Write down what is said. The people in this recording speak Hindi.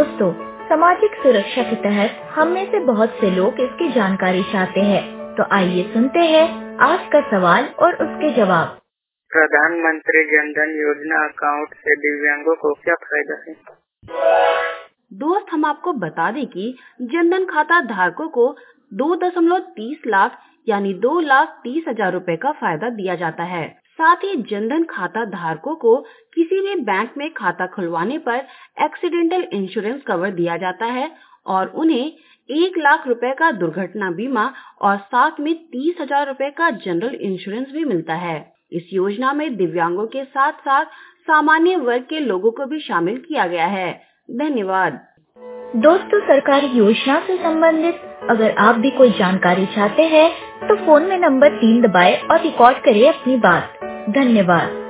दोस्तों, सामाजिक सुरक्षा के तहत हम में से बहुत से लोग इसकी जानकारी चाहते हैं, तो आइए सुनते हैं आज का सवाल और उसके जवाब। प्रधानमंत्री जन धन योजना अकाउंट से दिव्यांगों को क्या फायदा है? दोस्त, हम आपको बता दें कि जनधन खाता धारकों को 2.30 लाख यानी 2,30,000 रूपए का फायदा दिया जाता है। साथ ही जनधन खाता धारकों को किसी भी बैंक में खाता खुलवाने पर एक्सीडेंटल इंश्योरेंस कवर दिया जाता है और उन्हें 1 लाख रुपए का दुर्घटना बीमा और साथ में 30,000 रूपए का जनरल इंश्योरेंस भी मिलता है। इस योजना में दिव्यांगों के साथ साथ सामान्य वर्ग के लोगों को भी शामिल किया गया है। धन्यवाद। दोस्तों, सरकारी योजना से संबंधित अगर आप भी कोई जानकारी चाहते हैं तो फोन में नंबर 3 दबाएं और रिकॉर्ड करें अपनी बात। धन्यवाद।